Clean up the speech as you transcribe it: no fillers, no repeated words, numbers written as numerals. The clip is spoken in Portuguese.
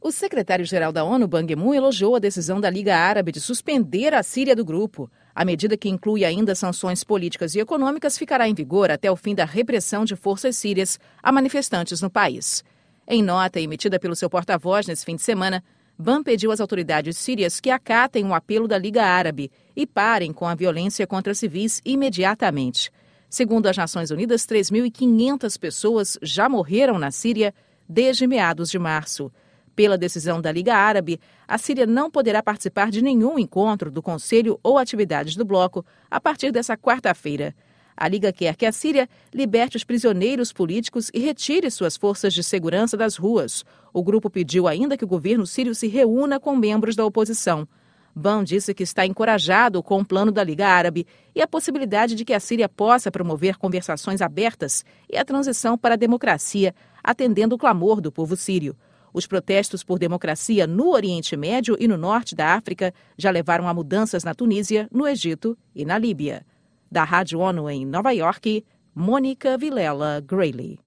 O secretário-geral da ONU, Ban Ki-moon, elogiou a decisão da Liga Árabe de suspender a Síria do grupo. A medida, que inclui ainda sanções políticas e econômicas, ficará em vigor até o fim da repressão de forças sírias a manifestantes no país. Em nota emitida pelo seu porta-voz nesse fim de semana, Ban pediu às autoridades sírias que acatem o apelo da Liga Árabe e parem com a violência contra civis imediatamente. Segundo as Nações Unidas, 3.500 pessoas já morreram na Síria desde meados de março. Pela decisão da Liga Árabe, a Síria não poderá participar de nenhum encontro do Conselho ou atividades do bloco a partir dessa quarta-feira. A Liga quer que a Síria liberte os prisioneiros políticos e retire suas forças de segurança das ruas. O grupo pediu ainda que o governo sírio se reúna com membros da oposição. Ban disse que está encorajado com o plano da Liga Árabe e a possibilidade de que a Síria possa promover conversações abertas e a transição para a democracia, atendendo o clamor do povo sírio. Os protestos por democracia no Oriente Médio e no norte da África já levaram a mudanças na Tunísia, no Egito e na Líbia. Da Rádio ONU em Nova York, Mônica Vilela Grayley.